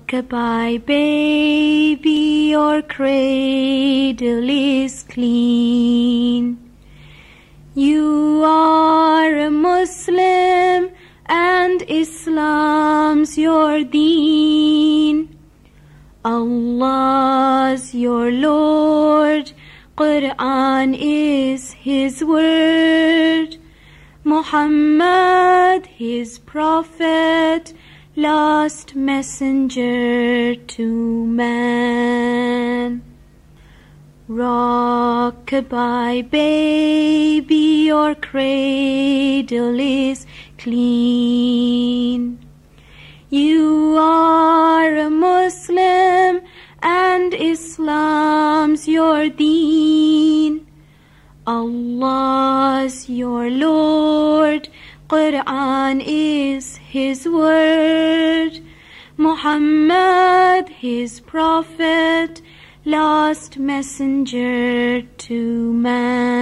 Rock-a-bye baby, your cradle is clean. You are a Muslim and Islam's your deen. Allah's your Lord, Quran is His word. Muhammad, His prophet, last messenger to man. Rock-a-bye baby, your cradle is clean. You are a Muslim and Islam's your deen. Allah's your Lord, Quran is His word. Muhammad, His prophet, last messenger to man.